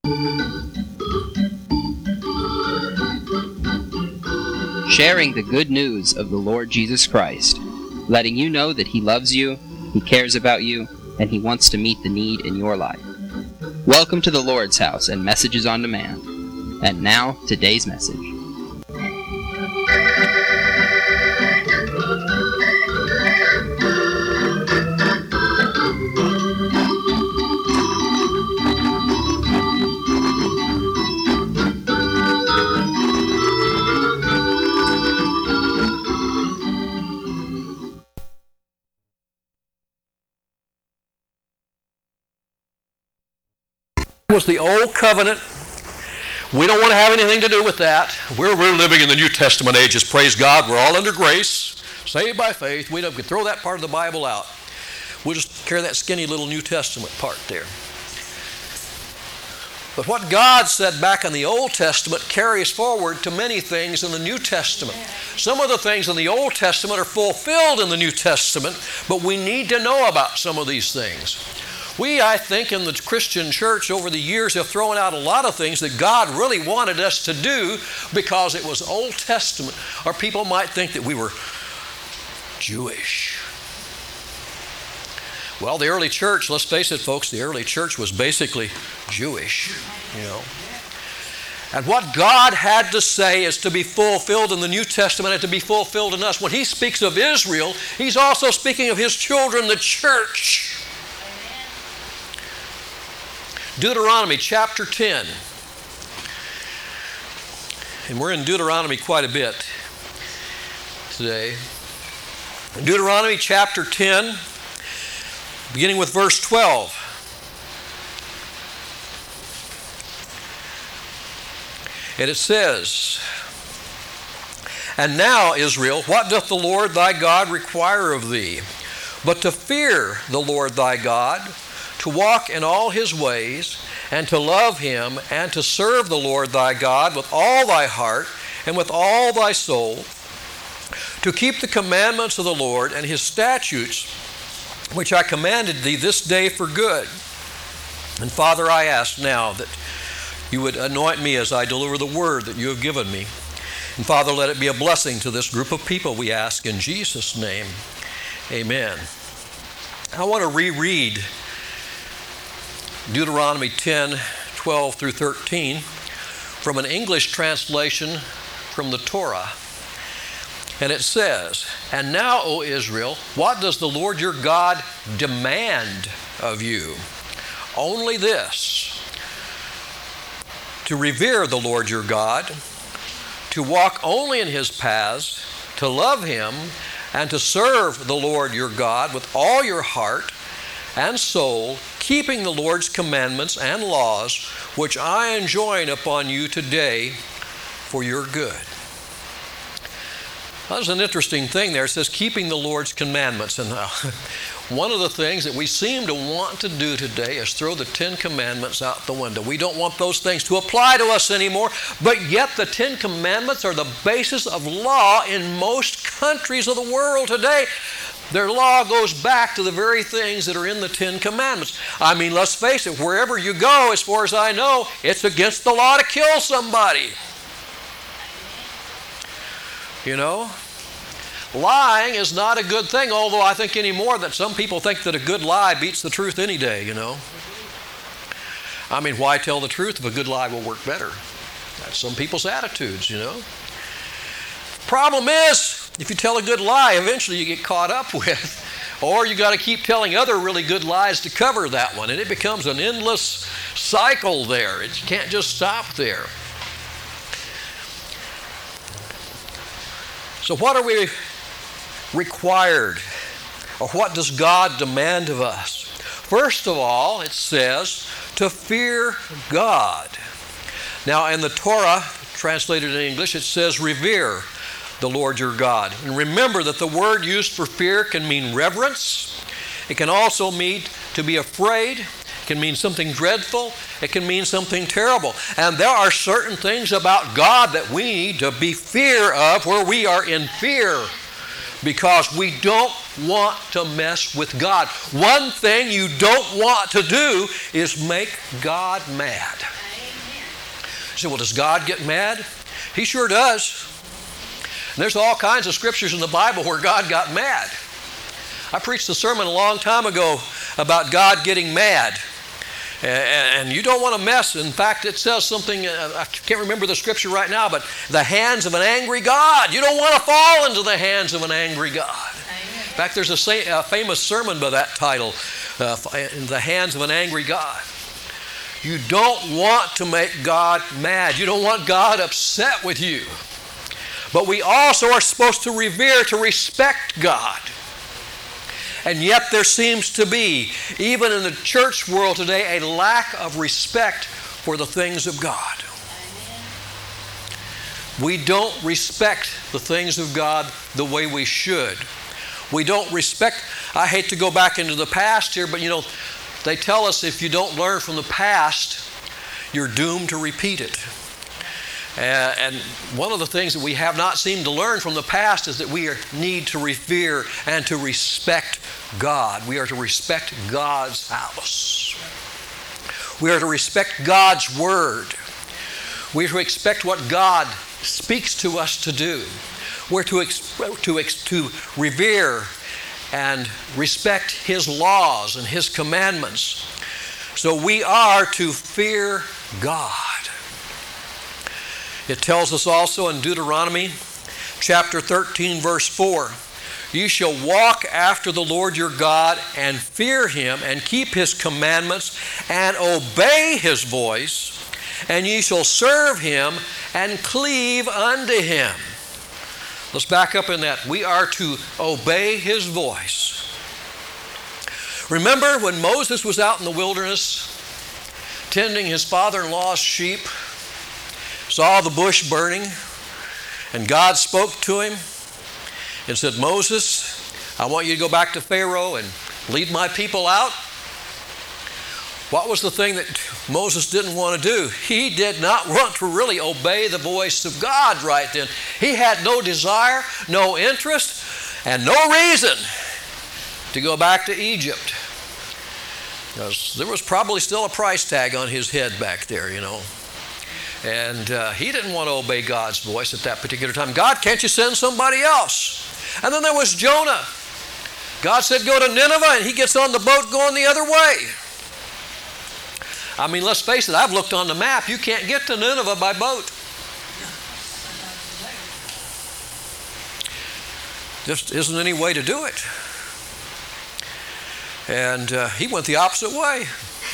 Sharing the good news of the Lord Jesus Christ, letting you know that He loves you, He cares about you, and He wants to meet the need in your life. Welcome to the Lord's House and Messages on Demand. And now, today's message. Was the old covenant. We don't want to have anything to do with that. We're living in the New Testament ages. Praise God. We're all under grace, saved by faith. We can throw that part of the Bible out. We'll just carry that skinny little New Testament part there. But what God said back in the Old Testament carries forward to many things in the New Testament. Some of the things in the Old Testament are fulfilled in the New Testament, but we need to know about some of these things. We, I think, in the Christian church over the years have thrown out a lot of things that God really wanted us to do because it was Old Testament. Or people might think that we were Jewish. Well, the early church, let's face it, folks, the early church was basically Jewish, And what God had to say is to be fulfilled in the New Testament and to be fulfilled in us. When He speaks of Israel, He's also speaking of His children, the church. Deuteronomy chapter 10. And we're in Deuteronomy quite a bit today. Deuteronomy chapter 10, beginning with verse 12. And it says, "And now, Israel, what doth the Lord thy God require of thee? But to fear the Lord thy God, to walk in all His ways, and to love Him, and to serve the Lord thy God with all thy heart and with all thy soul, to keep the commandments of the Lord and His statutes, which I commanded thee this day for good. And Father, I ask now that you would anoint me as I deliver the word that you have given me. And Father, let it be a blessing to this group of people, we ask in Jesus' name. Amen." I want to reread Deuteronomy 10, 12 through 13 from an English translation from the Torah. And it says, "And now, O Israel, what does the Lord your God demand of you? Only this, to revere the Lord your God, to walk only in His paths, to love Him, and to serve the Lord your God with all your heart and soul, keeping the Lord's commandments and laws, which I enjoin upon you today for your good." That's an interesting thing there. It says keeping the Lord's commandments. And one of the things that we seem to want to do today is throw the 10 Commandments out the window. We don't want those things to apply to us anymore, but yet the 10 Commandments are the basis of law in most countries of the world today. Their law goes back to the very things that are in the 10 Commandments. I mean, let's face it, wherever you go, as far as I know, it's against the law to kill somebody. Lying is not a good thing, although I think anymore that some people think that a good lie beats the truth any day, I mean, why tell the truth if a good lie will work better? That's some people's attitudes, Problem is, if you tell a good lie, eventually you get caught up with, or you got to keep telling other really good lies to cover that one, and it becomes an endless cycle there. You can't just stop there. So what are we required, or what does God demand of us? First of all, it says to fear God. Now in the Torah, translated in English, it says revere the Lord your God. And remember that the word used for fear can mean reverence. It can also mean to be afraid. It can mean something dreadful. It can mean something terrible. And there are certain things about God that we need to be fear of, where we are in fear, because we don't want to mess with God. One thing you don't want to do is make God mad. You say, well, does God get mad? He sure does. And there's all kinds of scriptures in the Bible where God got mad. I preached a sermon a long time ago about God getting mad. And you don't want to mess. In fact, it says something, I can't remember the scripture right now, but the hands of an angry God. You don't want to fall into the hands of an angry God. In fact, there's a famous sermon by that title, In the Hands of an Angry God. You don't want to make God mad. You don't want God upset with you. But we also are supposed to revere, to respect God. And yet there seems to be, even in the church world today, a lack of respect for the things of God. We don't respect the things of God the way we should. We don't respect, I hate to go back into the past here, but they tell us if you don't learn from the past, you're doomed to repeat it. And one of the things that we have not seemed to learn from the past is that we need to revere and to respect God. We are to respect God's house. We are to respect God's word. We are to expect what God speaks to us to do. We're to revere and respect His laws and His commandments. So we are to fear God. It tells us also in Deuteronomy chapter 13, verse 4, "You shall walk after the Lord your God and fear Him and keep His commandments and obey His voice, and ye shall serve Him and cleave unto Him." Let's back up in that. We are to obey His voice. Remember when Moses was out in the wilderness tending his father-in-law's sheep, saw the bush burning, and God spoke to him and said, "Moses, I want you to go back to Pharaoh and lead my people out." What was the thing that Moses didn't want to do? He did not want to really obey the voice of God right then. He had no desire, no interest, and no reason to go back to Egypt. Because there was probably still a price tag on his head back there, And he didn't want to obey God's voice at that particular time. "God, can't you send somebody else?" And then there was Jonah. God said, "Go to Nineveh," and he gets on the boat going the other way. I mean, let's face it, I've looked on the map. You can't get to Nineveh by boat. Just isn't any way to do it. And he went the opposite way.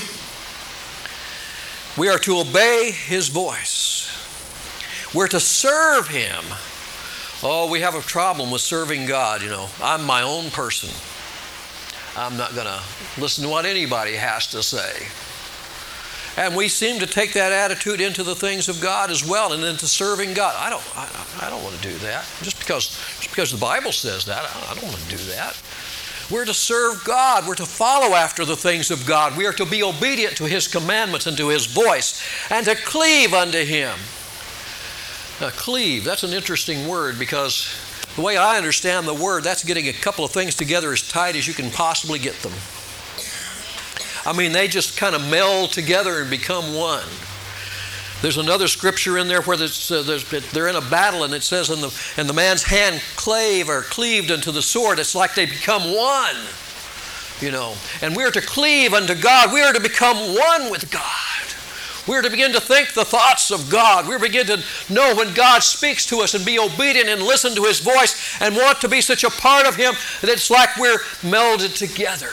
We are to obey His voice. We're to serve Him. Oh, we have a problem with serving God, I'm my own person. I'm not going to listen to what anybody has to say. And we seem to take that attitude into the things of God as well, and into serving God. I don't want to do that. Just because the Bible says that, I don't want to do that. We're to serve God. We're to follow after the things of God. We are to be obedient to His commandments and to His voice, and to cleave unto Him. Now, cleave, that's an interesting word, because the way I understand the word, that's getting a couple of things together as tight as you can possibly get them. I mean, they just kind of meld together and become one. There's another scripture in there where they're in a battle, and it says, and the man's hand clave or cleaved unto the sword. It's like they become one, And we are to cleave unto God. We are to become one with God. We are to begin to think the thoughts of God. We begin to know when God speaks to us and be obedient and listen to His voice and want to be such a part of Him that it's like we're melded together.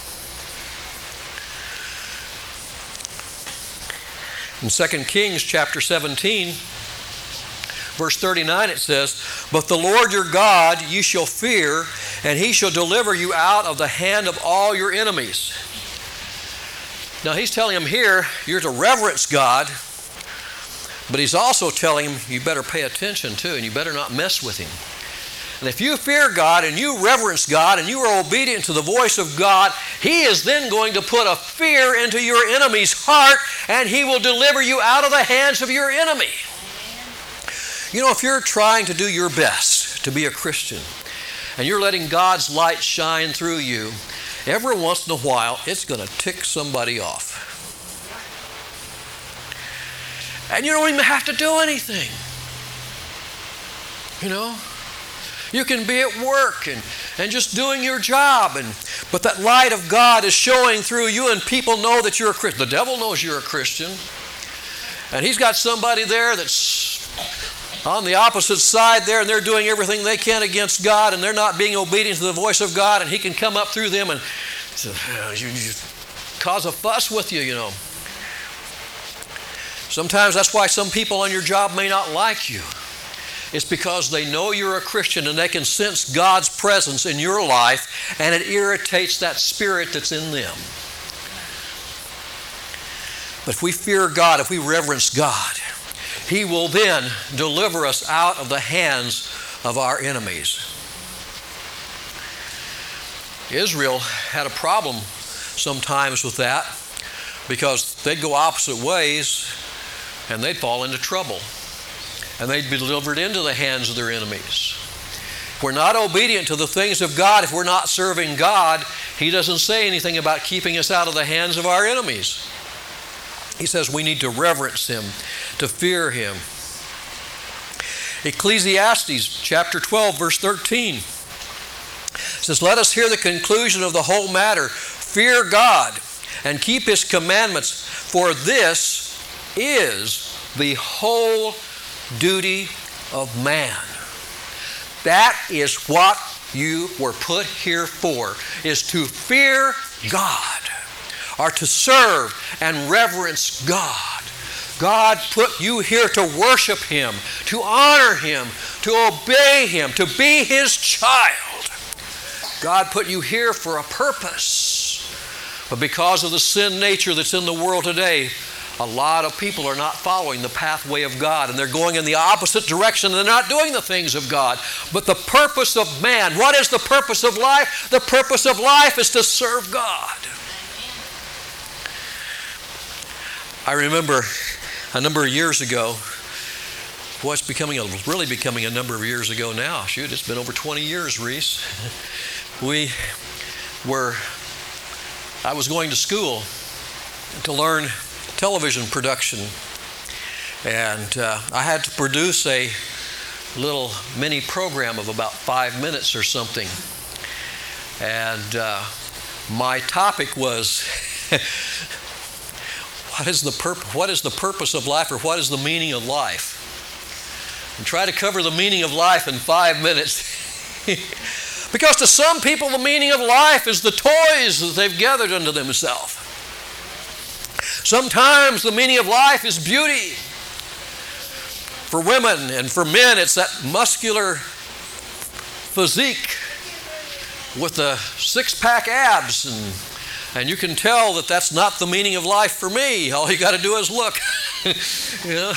In 2 Kings chapter 17, verse 39, it says, "But the Lord your God you shall fear, and He shall deliver you out of the hand of all your enemies." Now He's telling him here, you're to reverence God, but He's also telling him you better pay attention too, and you better not mess with Him. And if you fear God and you reverence God and you are obedient to the voice of God, He is then going to put a fear into your enemy's heart, and He will deliver you out of the hands of your enemy. If you're trying to do your best to be a Christian, and you're letting God's light shine through you, every once in a while, it's going to tick somebody off. And you don't even have to do anything. You know? You can be at work and just doing your job. But that light of God is showing through you, and people know that you're a Christian. The devil knows you're a Christian. And he's got somebody there that's on the opposite side there, and they're doing everything they can against God, and they're not being obedient to the voice of God, and he can come up through them and you cause a fuss with you, you know. Sometimes that's why some people on your job may not like you. It's because they know you're a Christian and they can sense God's presence in your life, and it irritates that spirit that's in them. But if we fear God, if we reverence God, He will then deliver us out of the hands of our enemies. Israel had a problem sometimes with that, because they'd go opposite ways and they'd fall into trouble. And they'd be delivered into the hands of their enemies. If we're not obedient to the things of God, if we're not serving God, He doesn't say anything about keeping us out of the hands of our enemies. He says we need to reverence Him, to fear Him. Ecclesiastes chapter 12, verse 13 says, "Let us hear the conclusion of the whole matter. Fear God and keep His commandments, for this is the whole duty of man." That is what you were put here for, is to fear God, or to serve and reverence God. God put you here to worship Him, to honor Him, to obey Him, to be His child. God put you here for a purpose. But because of the sin nature that's in the world today, a lot of people are not following the pathway of God, and they're going in the opposite direction, and they're not doing the things of God. But the purpose of man, what is the purpose of life? The purpose of life is to serve God. I remember a number of years ago, well, it's really becoming a number of years ago now. Shoot, it's been over 20 years, Reese. I was going to school to learn television production, and I had to produce a little mini program of about 5 minutes or something, and my topic was what is the purpose of life, or what is the meaning of life? And try to cover the meaning of life in 5 minutes. Because to some people the meaning of life is the toys that they've gathered unto themselves. Sometimes the meaning of life is beauty. For women and for men, it's that muscular physique with the six-pack abs, and you can tell that that's not the meaning of life for me. All you got to do is look. You know?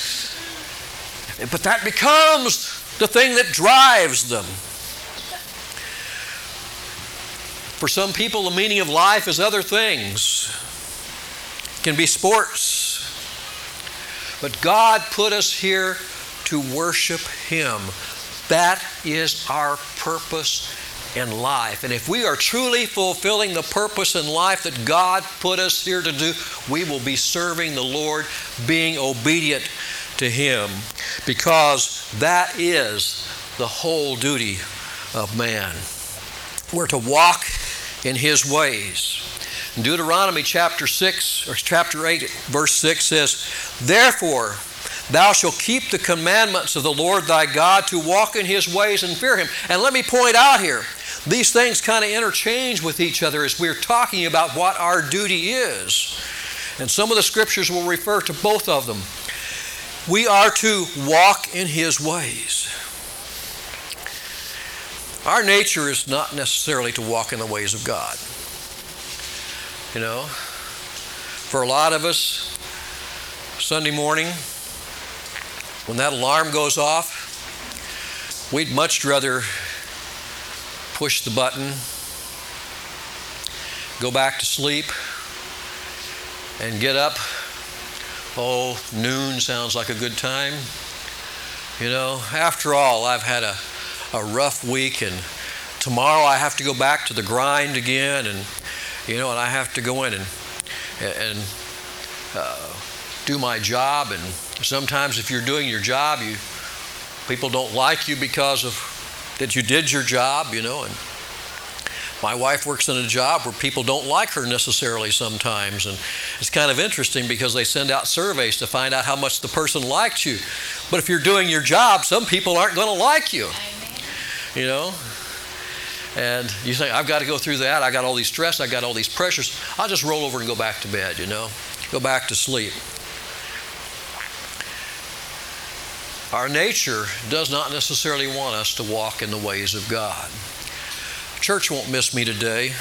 But that becomes the thing that drives them. For some people, the meaning of life is other things. It can be sports. But God put us here to worship Him. That is our purpose in life. And if we are truly fulfilling the purpose in life that God put us here to do, we will be serving the Lord, being obedient to Him, because that is the whole duty of man. We're to walk in His ways. In Deuteronomy chapter 6 or chapter 8 verse 6 says, "Therefore thou shalt keep the commandments of the Lord thy God, to walk in His ways and fear Him." And let me point out here, these things kind of interchange with each other as we're talking about what our duty is. And some of the scriptures will refer to both of them. We are to walk in His ways. Our nature is not necessarily to walk in the ways of God. You know, for a lot of us, Sunday morning, when that alarm goes off, we'd much rather push the button, go back to sleep, and get up. Oh, noon sounds like a good time. You know, after all, I've had a rough week, and tomorrow I have to go back to the grind again, and I have to go in and do my job, and sometimes if you're doing your job, people don't like you because of that you did your job, and my wife works in a job where people don't like her necessarily sometimes, and it's kind of interesting because they send out surveys to find out how much the person likes you. But if you're doing your job, some people aren't going to like you, And you think, I've got to go through that. I got all these stress. I got all these pressures. I'll just roll over and go back to bed, Go back to sleep. Our nature does not necessarily want us to walk in the ways of God. Church won't miss me today.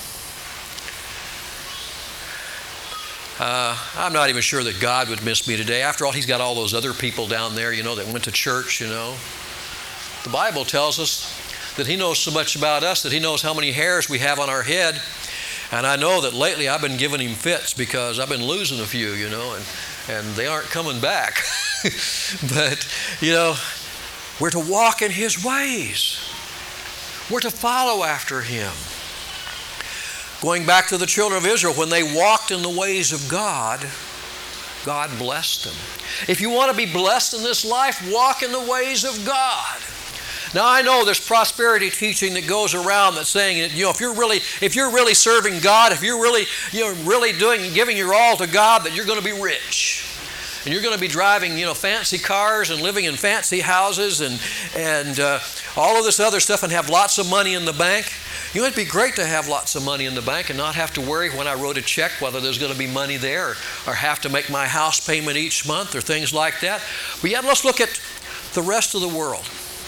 I'm not even sure that God would miss me today. After all, He's got all those other people down there, that went to church, The Bible tells us that He knows so much about us, that He knows how many hairs we have on our head. And I know that lately I've been giving Him fits because I've been losing a few, and they aren't coming back. But, we're to walk in His ways. We're to follow after Him. Going back to the children of Israel, when they walked in the ways of God, God blessed them. If you want to be blessed in this life, walk in the ways of God. Now I know there's prosperity teaching that goes around that's saying that if you're really serving God, if you're really giving your all to God, that you're going to be rich. And you're going to be driving, fancy cars and living in fancy houses and all of this other stuff and have lots of money in the bank. It'd be great to have lots of money in the bank and not have to worry when I wrote a check whether there's going to be money there or have to make my house payment each month or things like that. But yet let's look at the rest of the world.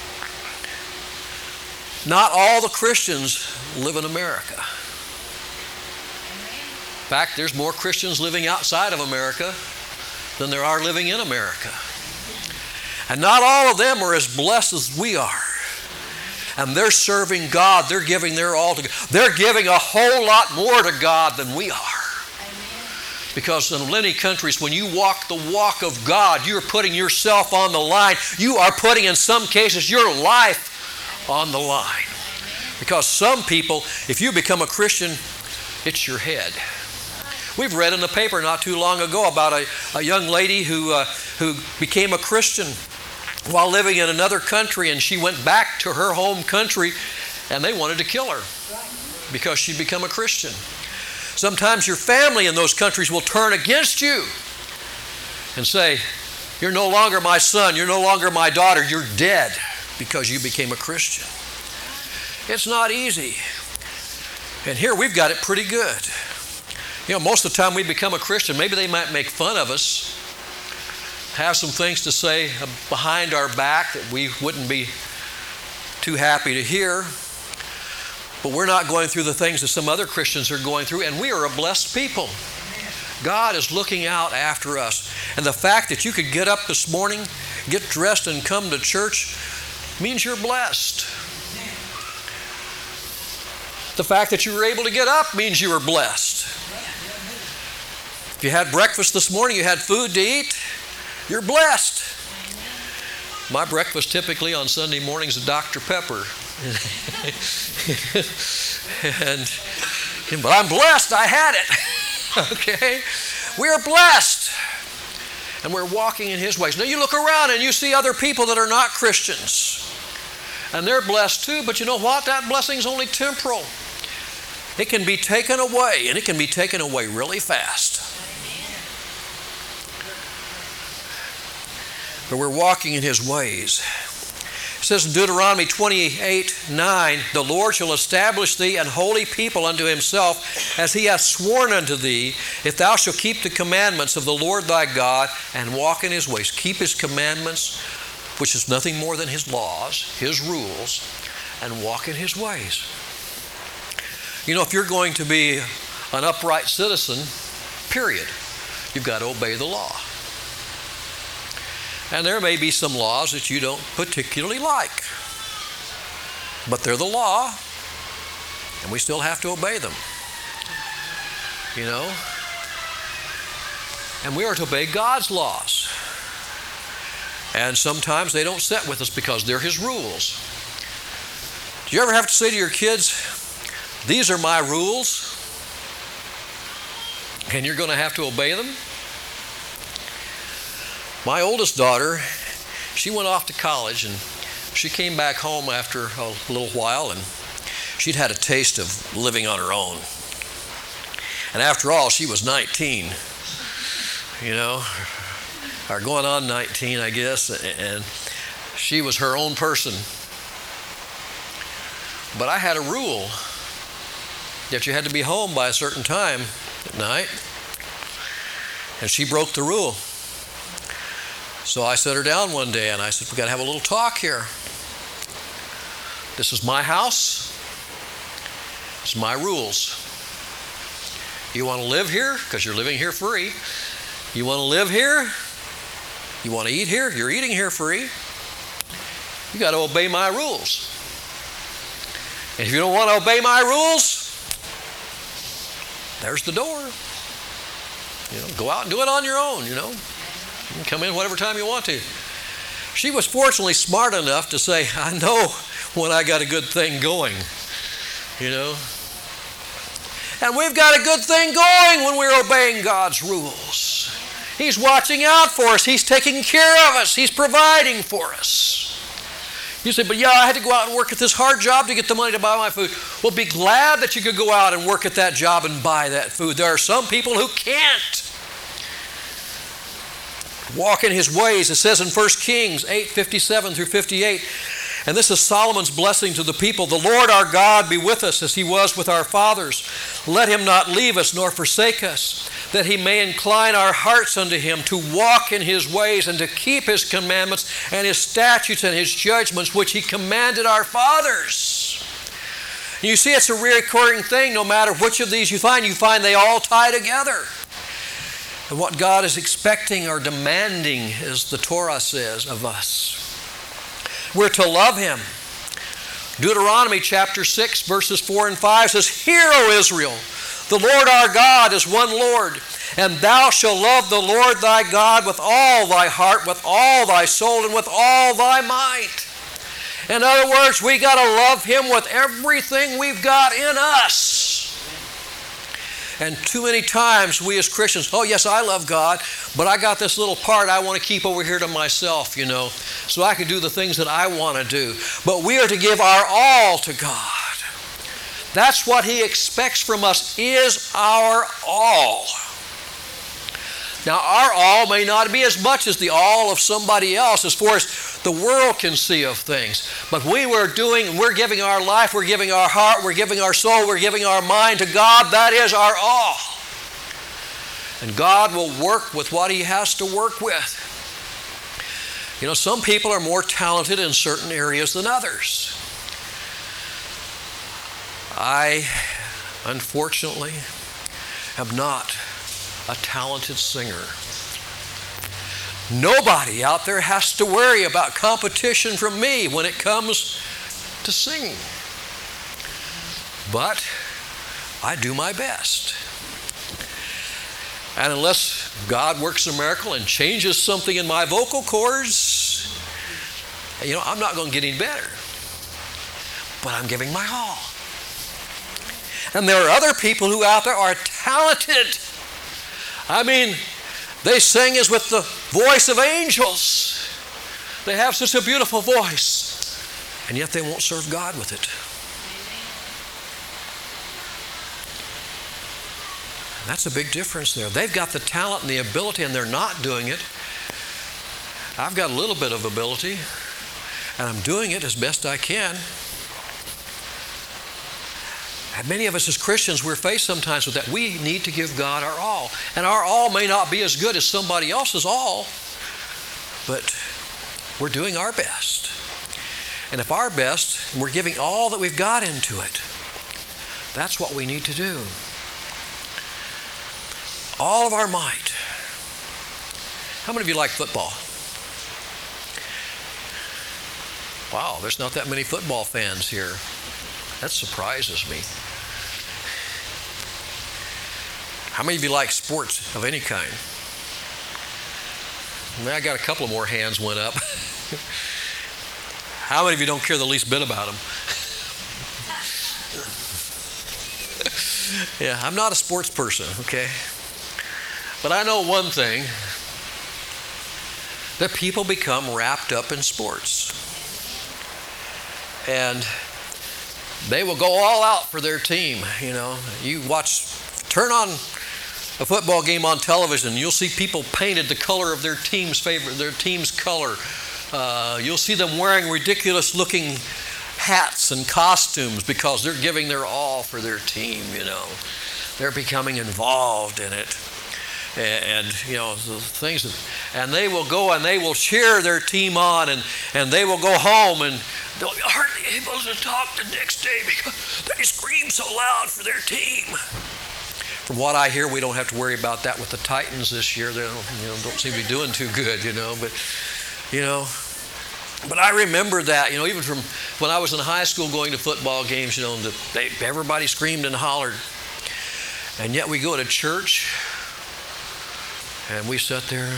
Not all the Christians live in America. In fact, there's more Christians living outside of America than there are living in America. And not all of them are as blessed as we are. And they're serving God. They're giving their all to God. They're giving a whole lot more to God than we are. Because in many countries, when you walk the walk of God, you're putting yourself on the line. You are putting, in some cases, your life on the line. Because some people, if you become a Christian, it's your head. We've read in the paper not too long ago about a young lady who became a Christian while living in another country, and she went back to her home country, and they wanted to kill her because she'd become a Christian. Sometimes your family in those countries will turn against you and say, you're no longer my son, you're no longer my daughter, you're dead because you became a Christian. It's not easy. And here we've got it pretty good. Most of the time we become a Christian, maybe they might make fun of us, have some things to say behind our back that we wouldn't be too happy to hear. But we're not going through the things that some other Christians are going through, and we are a blessed people. God is looking out after us. And the fact that you could get up this morning, get dressed, and come to church means you're blessed. The fact that you were able to get up means you were blessed. If you had breakfast this morning, you had food to eat, you're blessed. My breakfast typically on Sunday mornings is Dr. Pepper. But I'm blessed, I had it. Okay? We are blessed. And we're walking in His ways. Now you look around and you see other people that are not Christians. And they're blessed too, but you know what? That blessing is only temporal. It can be taken away, and it can be taken away really fast. But we're walking in His ways. It says in Deuteronomy 28:9, the Lord shall establish thee an holy people unto Himself, as He hath sworn unto thee, if thou shalt keep the commandments of the Lord thy God and walk in His ways. Keep His commandments, which is nothing more than His laws, His rules, and walk in His ways. If you're going to be an upright citizen, period, you've got to obey the law. And there may be some laws that you don't particularly like, but they're the law, and we still have to obey them. And we are to obey God's laws. And sometimes they don't sit with us because they're His rules. Do you ever have to say to your kids, these are my rules, and you're going to have to obey them? My oldest daughter, she went off to college, and she came back home after a little while, and she'd had a taste of living on her own. And after all, she was 19, or going on 19, I guess, and she was her own person. But I had a rule that you had to be home by a certain time at night, and she broke the rule. So I set her down one day and I said, "We've got to have a little talk here. This is my house. It's my rules. You want to live here because you're living here free. You want to live here. You want to eat here. You're eating here free. You got to obey my rules. And if you don't want to obey my rules, there's the door. Go out and do it on your own, You can come in whatever time you want to." She was fortunately smart enough to say, "I know when I got a good thing going, And we've got a good thing going when we're obeying God's rules. He's watching out for us. He's taking care of us. He's providing for us. You say, "But I had to go out and work at this hard job to get the money to buy my food." Well, be glad that you could go out and work at that job and buy that food. There are some people who can't walk in His ways. It says in 1 Kings 8:57 through 58, and this is Solomon's blessing to the people: "The Lord our God be with us as He was with our fathers. Let Him not leave us nor forsake us, that He may incline our hearts unto Him, to walk in His ways and to keep His commandments and His statutes and His judgments, which He commanded our fathers." You see, it's a recurring thing. No matter which of these you find they all tie together. And what God is expecting or demanding, as the Torah says, of us, we're to love Him. Deuteronomy chapter 6 verses 4 and 5 says, "Hear, O Israel, the Lord our God is one Lord, and thou shalt love the Lord thy God with all thy heart, with all thy soul, and with all thy might." In other words, we got to love Him with everything we've got in us. And too many times we as Christians, "Oh yes, I love God, but I got this little part I want to keep over here to myself, so I can do the things that I want to do." But we are to give our all to God. That's what He expects from us, is our all. Now, our all may not be as much as the all of somebody else as far as the world can see of things. But we're giving our life, we're giving our heart, we're giving our soul, we're giving our mind to God. That is our all. And God will work with what He has to work with. Some people are more talented in certain areas than others. I, unfortunately, am not a talented singer. Nobody out there has to worry about competition from me when it comes to singing. But I do my best. And unless God works a miracle and changes something in my vocal cords, I'm not going to get any better. But I'm giving my all. And there are other people who out there are talented. They sing as with the voice of angels. They have such a beautiful voice, and yet they won't serve God with it. That's a big difference there. They've got the talent and the ability, and they're not doing it. I've got a little bit of ability, and I'm doing it as best I can. And many of us as Christians, we're faced sometimes with that. We need to give God our all. And our all may not be as good as somebody else's all, but we're doing our best. And if our best, we're giving all that we've got into it, that's what we need to do. All of our might. How many of you like football? Wow, there's not that many football fans here. That surprises me. How many of you like sports of any kind? I got a couple of more hands went up. How many of you don't care the least bit about them? Yeah, I'm not a sports person, okay? But I know one thing. that people become wrapped up in sports. And they will go all out for their team. You know, turn on a football game on television, you'll see people painted the color of their team's color. You'll see them wearing ridiculous looking hats and costumes because they're giving their all for their team, you know. They're becoming involved in it. And you know, the things and they will go and they will cheer their team on, and they will go home and they'll be hardly able to talk the next day because they scream so loud for their team. From what I hear, we don't have to worry about that with the Titans this year. They don't seem to be doing too good, you know. But I remember that, you know, even from when I was in high school going to football games, you know, everybody screamed and hollered. And yet we go to church and we sit there,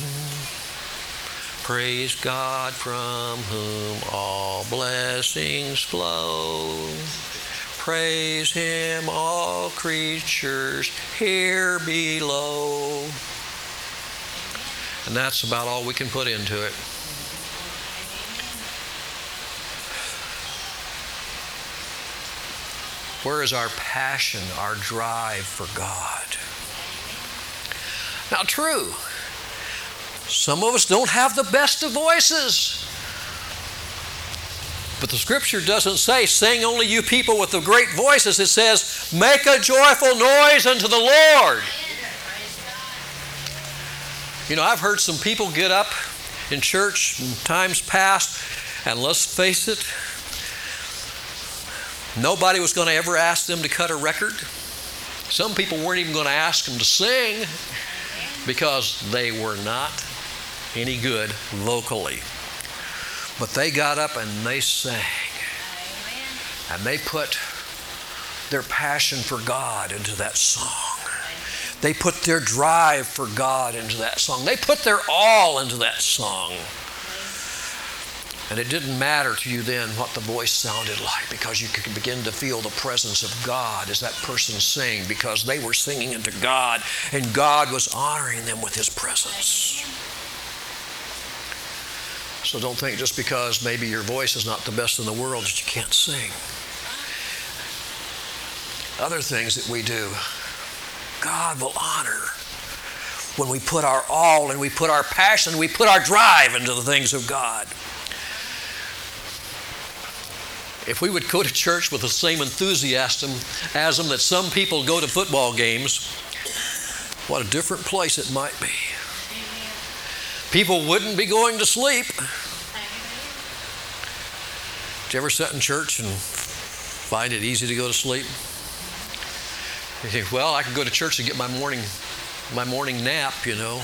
praise God from whom all blessings flow. Praise Him, all creatures here below. And that's about all we can put into it. Where is our passion, our drive for God? Now, true, some of us don't have the best of voices. But the Scripture doesn't say, sing only you people with the great voices. It says, make a joyful noise unto the Lord. You know, I've heard some people get up in church in times past, and let's face it, nobody was going to ever ask them to cut a record. Some people weren't even going to ask them to sing because they were not any good vocally. But they got up and they sang. And they put their passion for God into that song. They put their drive for God into that song. They put their all into that song. And it didn't matter to you then what the voice sounded like, because you could begin to feel the presence of God as that person sang, because they were singing into God and God was honoring them with His presence. So don't think just because maybe your voice is not the best in the world that you can't sing. Other things that we do, God will honor when we put our all and we put our passion, we put our drive into the things of God. If we would go to church with the same enthusiasm that some people go to football games, what a different place it might be. People wouldn't be going to sleep. Did you ever sit in church and find it easy to go to sleep? You think, well, I can go to church and get my morning nap, you know.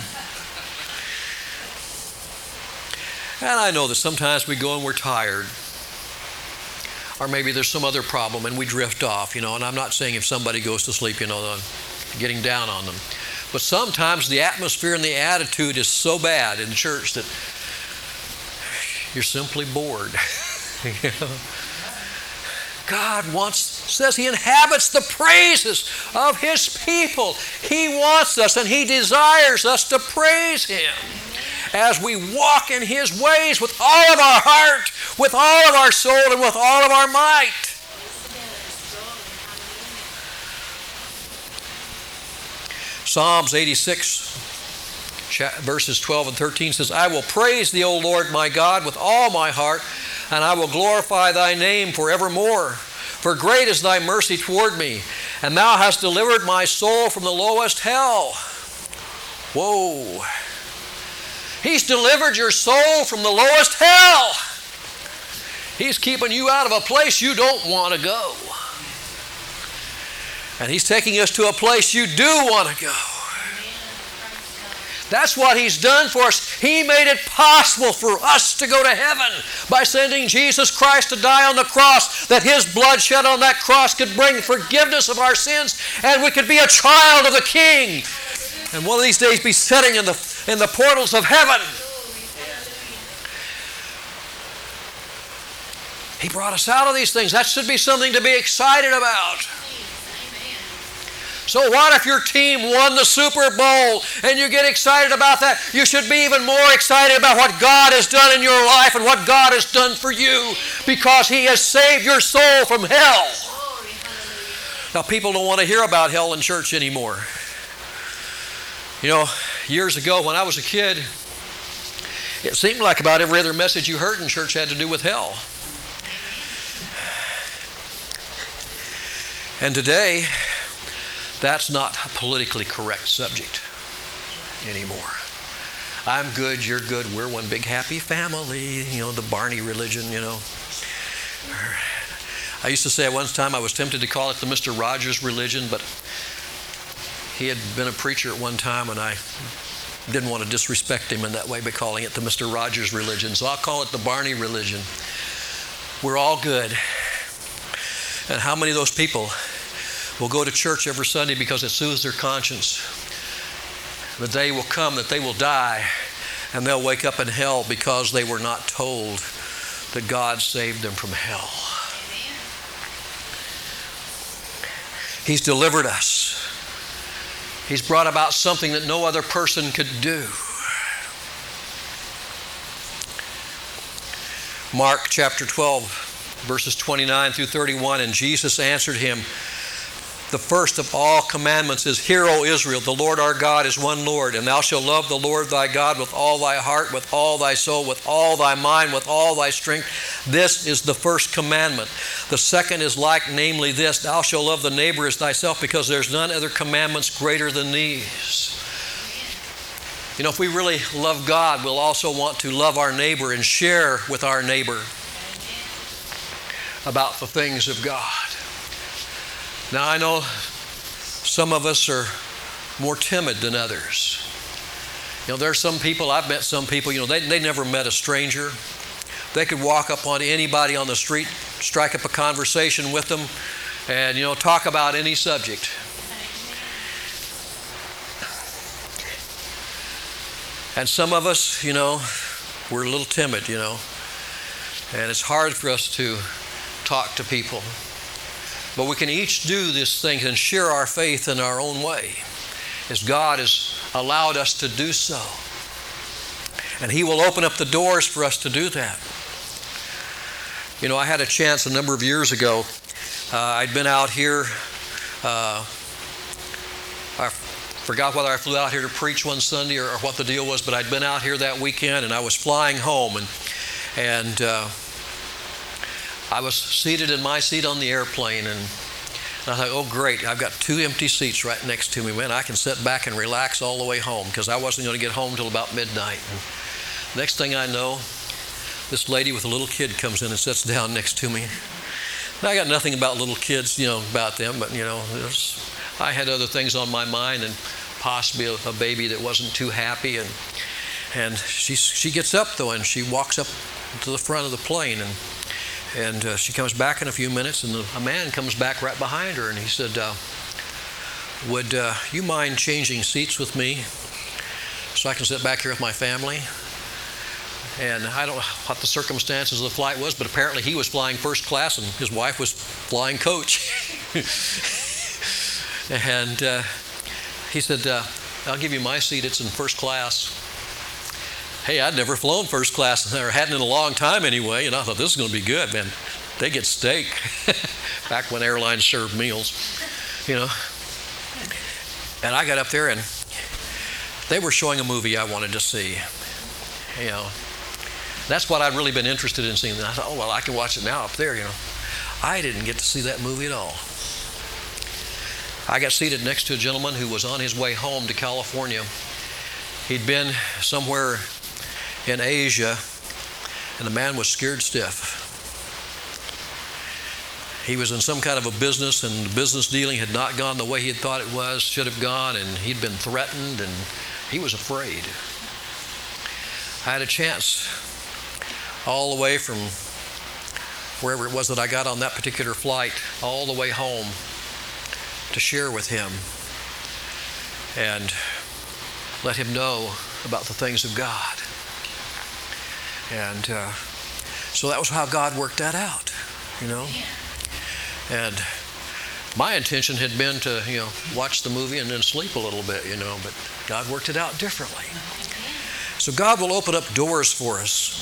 And I know that sometimes we go and we're tired. Or maybe there's some other problem and we drift off, you know. And I'm not saying if somebody goes to sleep, you know, I'm getting down on them. But sometimes the atmosphere and the attitude is so bad in church that you're simply bored. You know? God says He inhabits the praises of His people. He wants us and He desires us to praise Him as we walk in His ways with all of our heart, with all of our soul, and with all of our might. Psalms 86, verses 12 and 13 says, I will praise Thee, O Lord my God, with all my heart, and I will glorify Thy name forevermore. For great is Thy mercy toward me, and Thou hast delivered my soul from the lowest hell. Whoa. He's delivered your soul from the lowest hell. He's keeping you out of a place you don't want to go. And He's taking us to a place you do want to go. That's what He's done for us. He made it possible for us to go to heaven by sending Jesus Christ to die on the cross, that His blood shed on that cross could bring forgiveness of our sins, and we could be a child of the King. And one of these days be sitting in the portals of heaven. He brought us out of these things. That should be something to be excited about. So what if your team won the Super Bowl and you get excited about that? You should be even more excited about what God has done in your life and what God has done for you, because He has saved your soul from hell. Now, people don't want to hear about hell in church anymore. You know, years ago when I was a kid, it seemed like about every other message you heard in church had to do with hell. And today, that's not a politically correct subject anymore. I'm good, you're good, we're one big happy family, you know, the Barney religion, you know. I used to say at one time I was tempted to call it the Mr. Rogers religion, but he had been a preacher at one time and I didn't want to disrespect him in that way by calling it the Mr. Rogers religion. So I'll call it the Barney religion. We're all good. And how many of those people will go to church every Sunday because it soothes their conscience? The day will come that they will die and they'll wake up in hell because they were not told that God saved them from hell. He's delivered us. He's brought about something that no other person could do. Mark chapter 12, verses 29 through 31, and Jesus answered him, the first of all commandments is, Hear, O Israel, the Lord our God is one Lord, and thou shalt love the Lord thy God with all thy heart, with all thy soul, with all thy mind, with all thy strength. This is the first commandment. The second is like, namely this, thou shalt love the neighbor as thyself, because there's none other commandments greater than these. You know, if we really love God, we'll also want to love our neighbor and share with our neighbor about the things of God. Now, I know some of us are more timid than others. You know, there's some people, I've met some people, you know, they never met a stranger. They could walk up on anybody on the street, strike up a conversation with them, and, you know, talk about any subject. And some of us, you know, we're a little timid, you know, and it's hard for us to talk to people. But we can each do this thing and share our faith in our own way, as God has allowed us to do so. And He will open up the doors for us to do that. You know, I had a chance a number of years ago. I'd been out here. I forgot whether I flew out here to preach one Sunday or what the deal was, but I'd been out here that weekend and I was flying home, and I was seated in my seat on the airplane, and I thought, oh great, I've got 2 empty seats right next to me. Man, I can sit back and relax all the way home, because I wasn't going to get home till about midnight. And next thing I know, this lady with a little kid comes in and sits down next to me. Now, I got nothing about little kids, you know, about them, but, you know, I had other things on my mind, and possibly a baby that wasn't too happy. And she gets up, though, and she walks up to the front of the plane, and she comes back in a few minutes, and a man comes back right behind her, and he said, would you mind changing seats with me so I can sit back here with my family? And I don't know what the circumstances of the flight was, but apparently he was flying first class and his wife was flying coach. And he said, I'll give you my seat, it's in first class. Hey, I'd never flown first class, or hadn't in a long time anyway, and I thought, this is going to be good, man. They get steak. Back when airlines served meals, you know. And I got up there, and they were showing a movie I wanted to see, you know. That's what I'd really been interested in seeing. And I thought, oh, well, I can watch it now up there, you know. I didn't get to see that movie at all. I got seated next to a gentleman who was on his way home to California. He'd been somewhere in Asia, and the man was scared stiff. He was in some kind of a business, and the business dealing had not gone the way he had thought it was, should have gone, and he'd been threatened, and he was afraid. I had a chance all the way from wherever it was that I got on that particular flight, all the way home, to share with him and let him know about the things of God. And so that was how God worked that out, you know. And My intention had been to, watch the movie and then sleep a little bit, but God worked it out differently. So God will open up doors for us.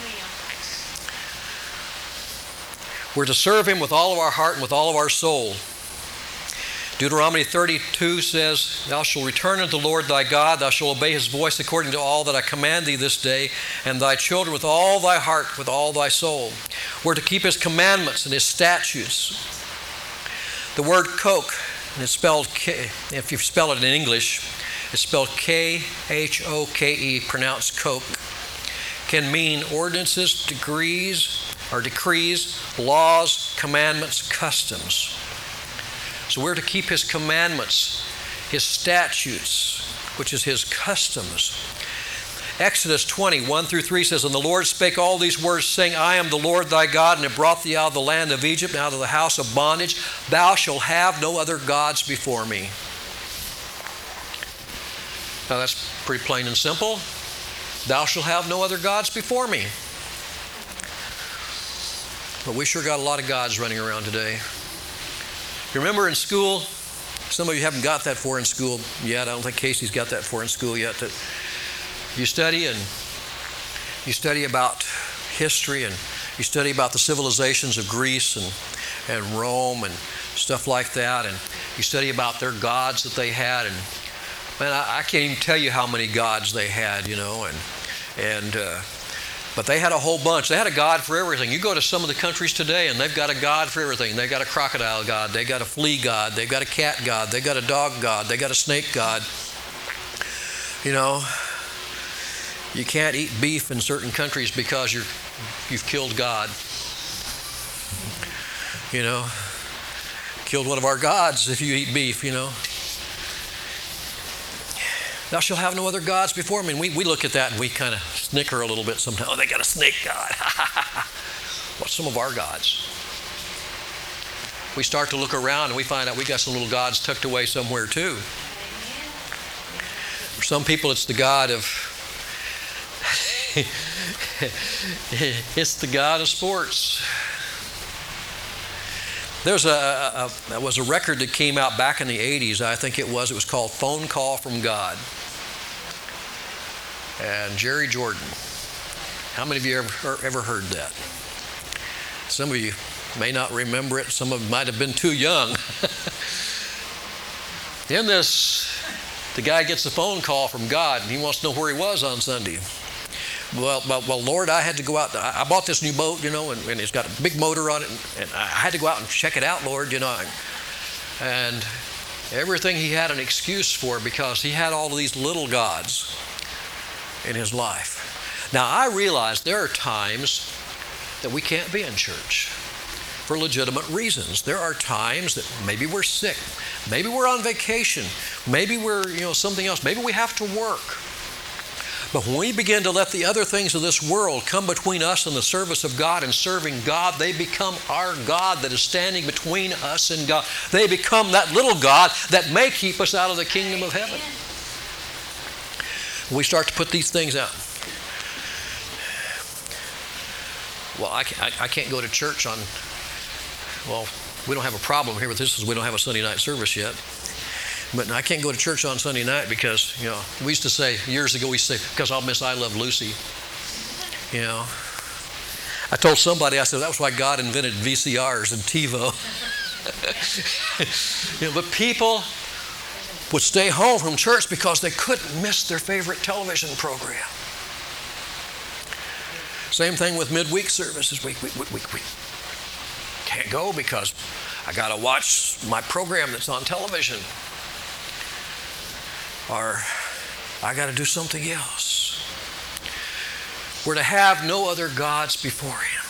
We're to serve Him with all of our heart and with all of our soul. Deuteronomy 32 says, Thou shalt return unto the Lord thy God, thou shalt obey His voice according to all that I command thee this day, and thy children with all thy heart, with all thy soul. We're to keep His commandments and His statutes. The word koch, and it's spelled K, if you spell it in English, it's spelled K-H-O-K-E, pronounced koch, can mean ordinances, decrees, laws, commandments, customs. So we're to keep His commandments, His statutes, which is His customs. Exodus 20, 1-3 says, And the Lord spake all these words, saying, I am the Lord thy God, and have brought thee out of the land of Egypt, and out of the house of bondage. Thou shalt have no other gods before me. Now that's pretty plain and simple. Thou shalt have no other gods before me. But we sure got a lot of gods running around today. You remember in school, some of you haven't got that far in school yet. I don't think Casey's got that far in school yet. That you study about history, and you study about the civilizations of Greece and Rome and stuff like that, and you study about their gods that they had, and man, I can't even tell you how many gods they had, but they had a whole bunch. They had a god for everything. You go to some of the countries today, and they've got a god for everything. They've got a crocodile god. They've got a flea god. They've got a cat god. They've got a dog god. They've got a snake god. You can't eat beef in certain countries because you've killed God. Killed one of our gods if you eat beef, Thou shalt have no other gods before me. And we look at that and we kind of snicker a little bit sometimes. Oh, they got a snake god. What's some of our gods? We start to look around and we find out we got some little gods tucked away somewhere too. For some people it's the god of it's the god of sports. There was a record that came out back in the 80s, I think it was called Phone Call from God. And Jerry Jordan. How many of you ever heard that? Some of you may not remember it. Some of you might have been too young. In this, the guy gets a phone call from God, and he wants to know where he was on Sunday. Well, Lord, I had to go out. I bought this new boat, and it's got a big motor on it, and I had to go out and check it out, Lord, And everything he had an excuse for because he had all of these little gods in his life. Now, I realize there are times that we can't be in church for legitimate reasons. There are times that maybe we're sick, maybe we're on vacation, maybe we're, something else, maybe we have to work. But when we begin to let the other things of this world come between us and the service of God and serving God, they become our God that is standing between us and God. They become that little God that may keep us out of the kingdom of heaven. We start to put these things out. Well, I can't go to church on, we don't have a problem here with this because we don't have a Sunday night service yet. But I can't go to church on Sunday night because, we used to say, years ago, we used to say, because I'll miss I Love Lucy. I told somebody, I said, that was why God invented VCRs and TiVo. But people would stay home from church because they couldn't miss their favorite television program. Same thing with midweek services. We can't go because I got to watch my program that's on television. Or I got to do something else. We're to have no other gods before Him.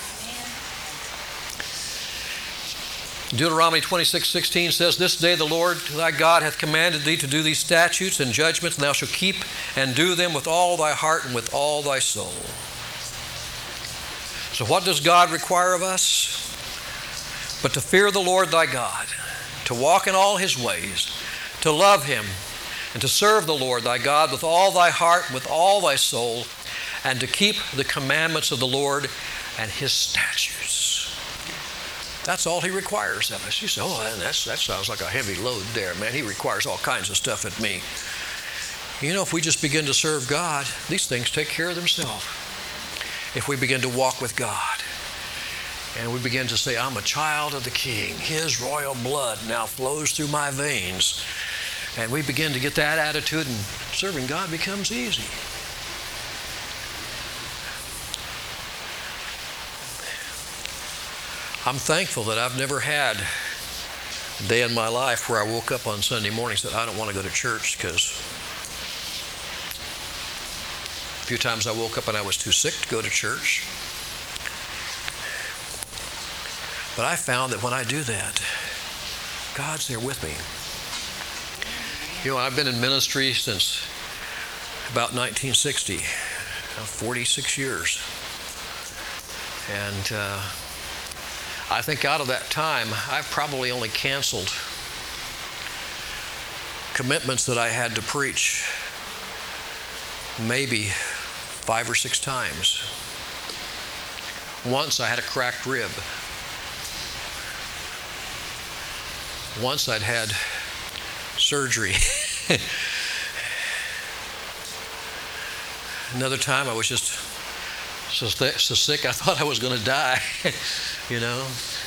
Deuteronomy 26:16 says, This day the Lord thy God hath commanded thee to do these statutes and judgments, and thou shalt keep and do them with all thy heart and with all thy soul. So what does God require of us? But to fear the Lord thy God, to walk in all His ways, to love Him, and to serve the Lord thy God with all thy heart and with all thy soul, and to keep the commandments of the Lord and His statutes. That's all He requires of us. You say, oh, that sounds like a heavy load there, man. He requires all kinds of stuff of me. You know, if we just begin to serve God, these things take care of themselves. If we begin to walk with God, and we begin to say, I'm a child of the King. His royal blood now flows through my veins. And we begin to get that attitude, and serving God becomes easy. I'm thankful that I've never had a day in my life where I woke up on Sunday morning and said, I don't want to go to church, because a few times I woke up and I was too sick to go to church. But I found that when I do that, God's there with me. You know, I've been in ministry since about 1960, 46 years. And I think out of that time, I've probably only canceled commitments that I had to preach maybe 5 or 6 times. Once I had a cracked rib. Once I'd had surgery. Another time I was just so sick I thought I was going to die, you know.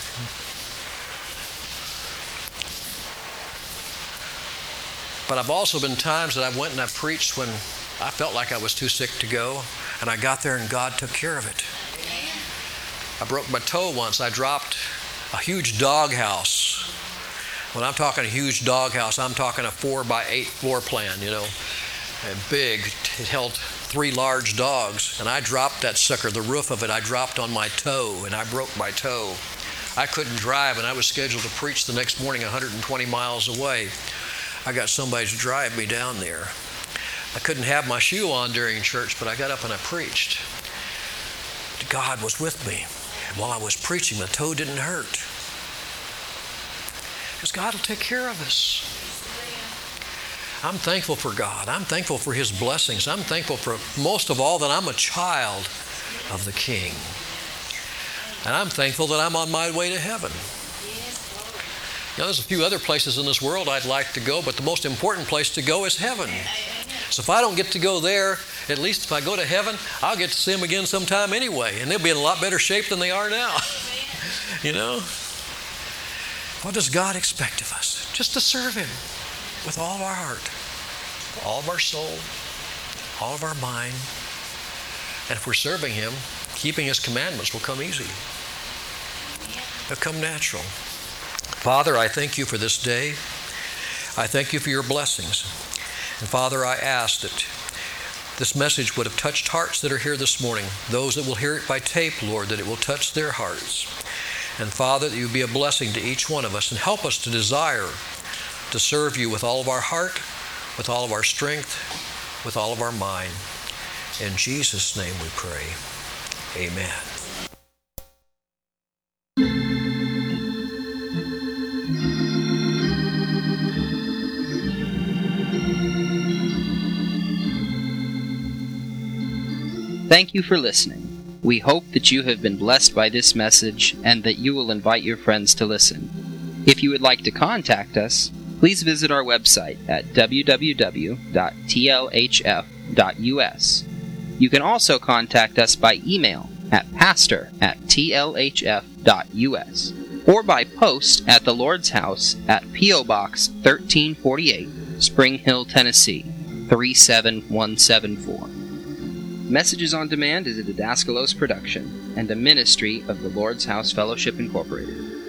But I've also been times that I went and I preached when I felt like I was too sick to go, and I got there and God took care of it. I broke my toe once. I dropped a huge doghouse. When I'm talking a huge doghouse, I'm talking a 4x8 floor plan, you know, and big. It held 3 large dogs, and I dropped that sucker, the roof of it, I dropped on my toe, and I broke my toe. I couldn't drive, and I was scheduled to preach the next morning 120 miles away. I got somebody to drive me down there. I couldn't have my shoe on during church, but I got up and I preached. God was with me. And while I was preaching, my toe didn't hurt. Because God will take care of us. I'm thankful for God. I'm thankful for His blessings. I'm thankful for, most of all, that I'm a child of the King. And I'm thankful that I'm on my way to heaven. You know, there's a few other places in this world I'd like to go, but the most important place to go is heaven. So if I don't get to go there, at least if I go to heaven, I'll get to see Him again sometime anyway, and they'll be in a lot better shape than they are now. You know? What does God expect of us? Just to serve Him with all of our heart, all of our soul, all of our mind. And if we're serving Him, keeping His commandments will come easy. They'll come natural. Father, I thank You for this day. I thank You for Your blessings. And Father, I ask that this message would have touched hearts that are here this morning. Those that will hear it by tape, Lord, that it will touch their hearts. And Father, that You be a blessing to each one of us and help us to desire to serve You with all of our heart, with all of our strength, with all of our mind. In Jesus' name we pray. Amen. Thank you for listening. We hope that you have been blessed by this message and that you will invite your friends to listen. If you would like to contact us, please visit our website at www.tlhf.us. You can also contact us by email at pastor@tlhf.us or by post at the Lord's House at P.O. Box 1348, Spring Hill, Tennessee 37174. Messages on Demand is a Didaskalos production and a ministry of the Lord's House Fellowship Incorporated.